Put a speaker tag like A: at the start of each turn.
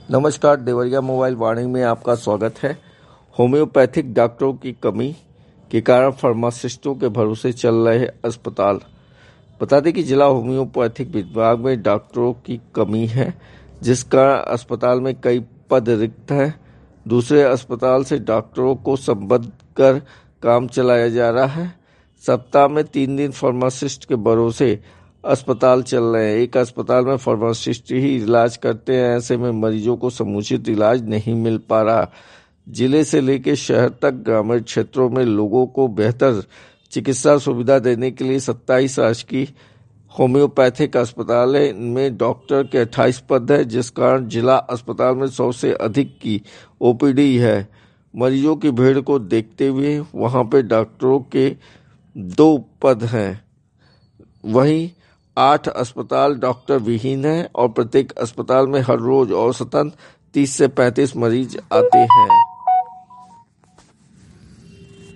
A: नमस्कार, देवरिया मोबाइल वाणी में आपका स्वागत है। होम्योपैथिक डॉक्टरों की कमी के कारण फार्मासिस्टों के भरोसे चल रहे अस्पताल। बता दें कि जिला होम्योपैथिक विभाग में डॉक्टरों की कमी है, जिस कारण अस्पताल में कई पद रिक्त हैं। दूसरे अस्पताल से डॉक्टरों को संबद्ध कर काम चलाया जा रहा है। सप्ताह में 3 दिन फार्मासिस्ट के भरोसे अस्पताल चल रहे हैं। एक अस्पताल में फार्मासिस्ट ही इलाज करते हैं, ऐसे में मरीजों को समुचित इलाज नहीं मिल पा रहा। जिले से लेकर शहर तक ग्रामीण क्षेत्रों में लोगों को बेहतर चिकित्सा सुविधा देने के लिए 27 राजकीय होम्योपैथिक अस्पताल है। इनमें डॉक्टर के 28 पद है, जिस कारण जिला अस्पताल में 100 से अधिक की ओपीडी है। मरीजों की भीड़ को देखते हुए वहां पे डॉक्टरों के 2 पद हैं। वहीं 8 अस्पताल डॉक्टर विहीन हैं और प्रत्येक अस्पताल में हर रोज औसतन 30 से 35 मरीज आते हैं।